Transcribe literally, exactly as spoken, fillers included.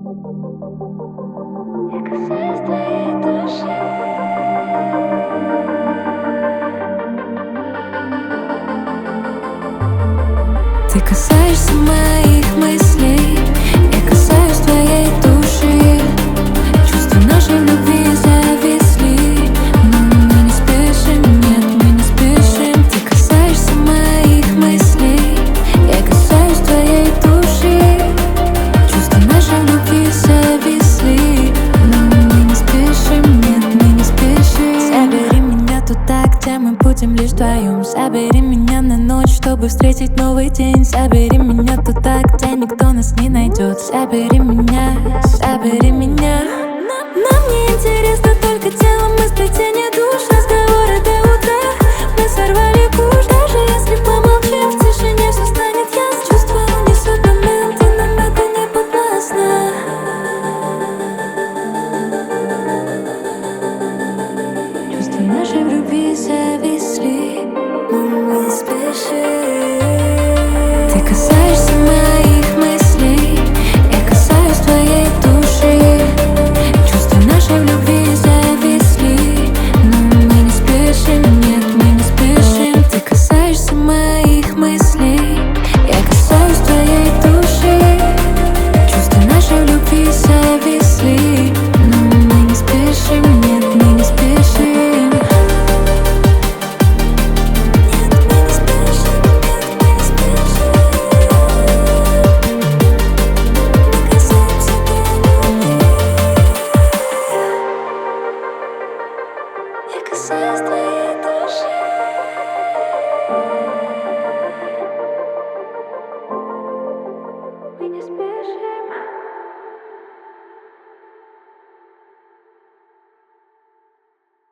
Я касаюсь твоей души. Ты касаешься моих мыслей, я касаюсь твоей души. Чувства нашей любви зависли, но мы не спешим, нет, мы не спешим. Ты касаешься моих мыслей, я касаюсь твоей души. Чувства нашей любви зависли, но мы не спешим, нет, мы не спешим. Забери меня туда, где мы будем лишь вдвоем. Забери меня на ночь, чтобы встретить новый день. Забери меня туда, где никто нас не найдет. Забери меня, забери меня. Нам, нам не интересно только телом, мы сплетение